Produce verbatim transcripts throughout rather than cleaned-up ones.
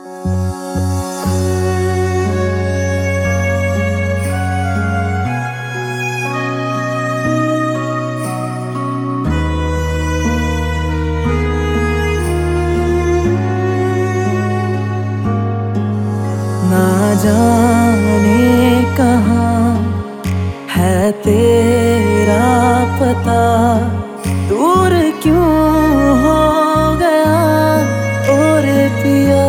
ना जाने कहाँ है तेरा पता, दूर क्यों हो गया और पिया।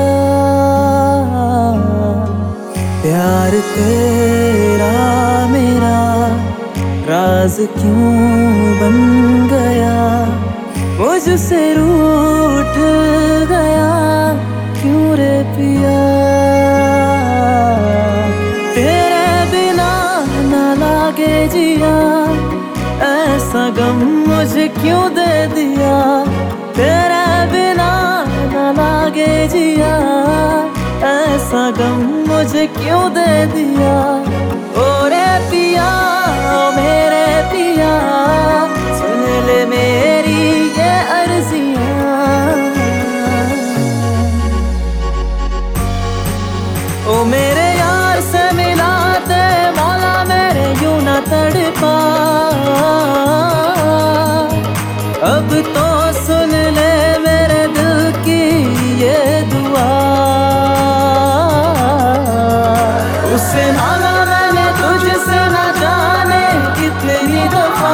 प्यार तेरा मेरा राज क्यों बन गया, मुझसे रूठ गया क्यों रे पिया। जिया ऐसा गम मुझे क्यों दे दिया, तेरे बिना न लागे जिया ऐसा गम मुझे क्यों दे दिया। ओ रे पिया ओ मेरे पिया, सुन ले मेरी ये अर्जियां। ओ मेरे यार से मिला दे मौला मेरे यूं ना तड़पा, अब तो सुन ले मेरे दिल की ये दुआ। उससे मांगा मैंने तुझसे ना जाने कितनी दफा,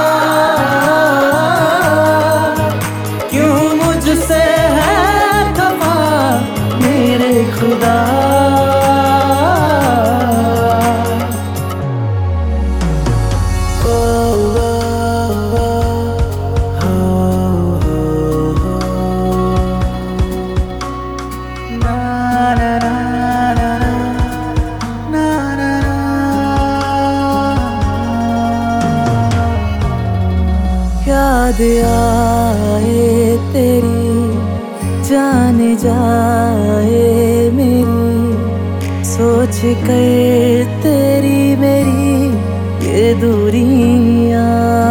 क्यों मुझसे है खफा मेरे खुदा। याद आए तेरी जान जाए मेरी, सोच कर तेरी मेरी ये दूरियां।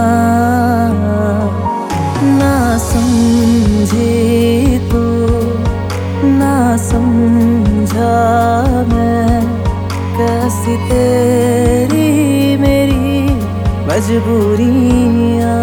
ना समझी तू ना समझा मैं, कैसी तेरी मेरी मजबूरियां।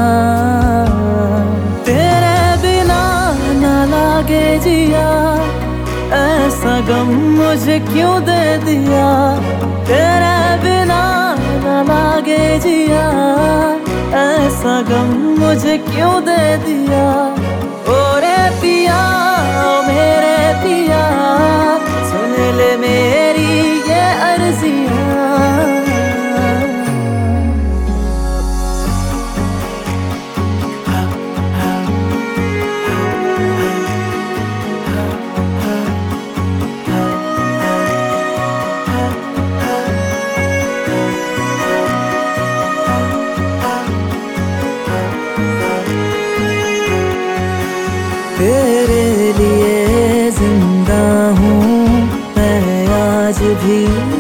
तेरे बिना न लागे जिया ऐसा गम मुझे क्यों दे दिया, तेरे बिना न लागे जिया ऐसा गम मुझे क्यों दे दिया। ओ रे पिया ओ मेरे पिया, सुन ले मेरी ये अर्जियां। तेरे लिए जिंदा हूँ मैं आज भी।